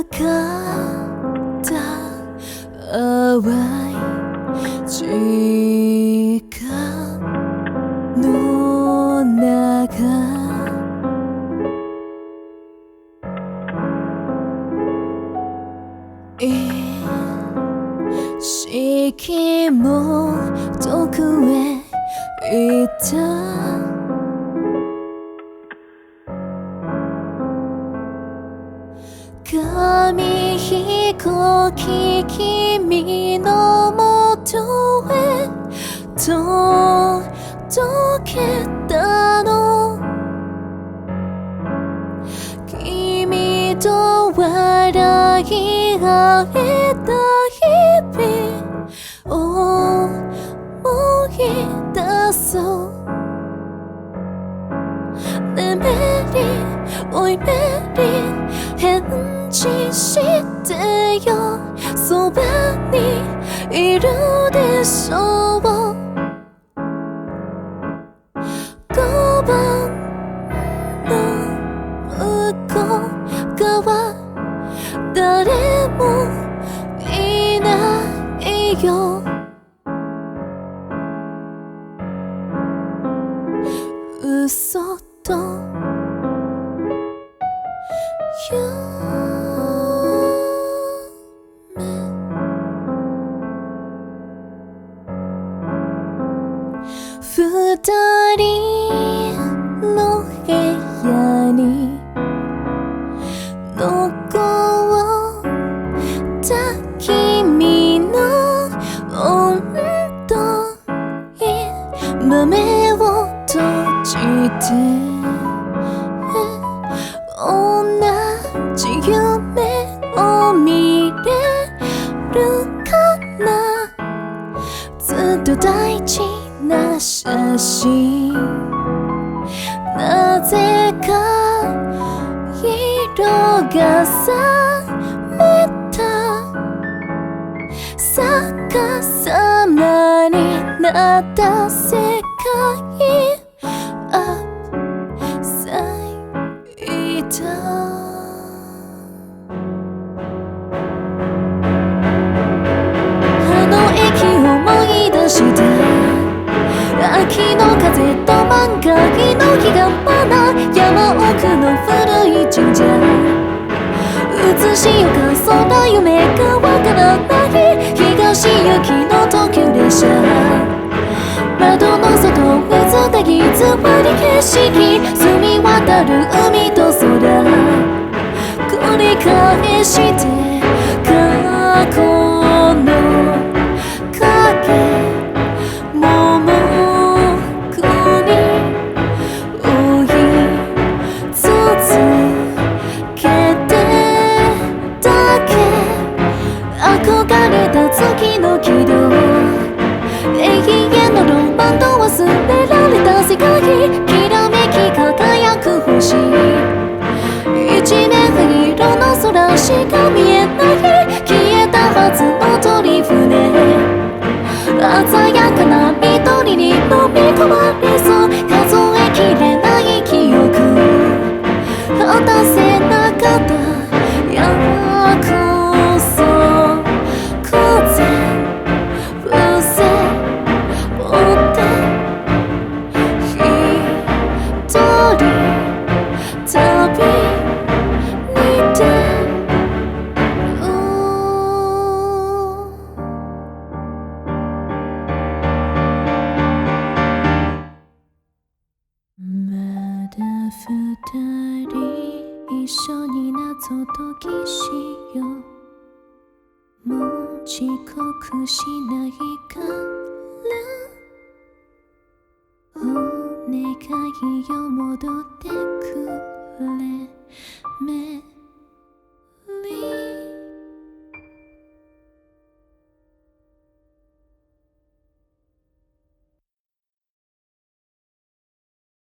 かった淡い時間の中意識も遠くへ行った紙飛行機君のもとへ届けたの君と笑い合えた日々思い出そうねめりおいめり返事してよそばにいるでしょう5番の向こう側誰もいないよ嘘と二人の部屋に残った君の温度に目を閉じて同じ夢を見れるかなずっと大事な写真なぜか色が覚めた逆さまになった世界アップサイドあの駅思い出して秋の風と満開の日がまだ山奥の古い神社映しよかそんな夢がわからない東行きの特急列車窓の外渦で偽り景色澄み渡る海と空繰り返して過去の影憧れた月の軌道永遠のロマンと忘れられた世界きらめき輝く星一面灰色の空しか見えない消えたはずの鳥船鮮やかな緑に飲み込まれそう数えきれない記憶果たせなかった約束二人一緒に謎解きしようもう遅刻しないからお願いよ戻ってくれ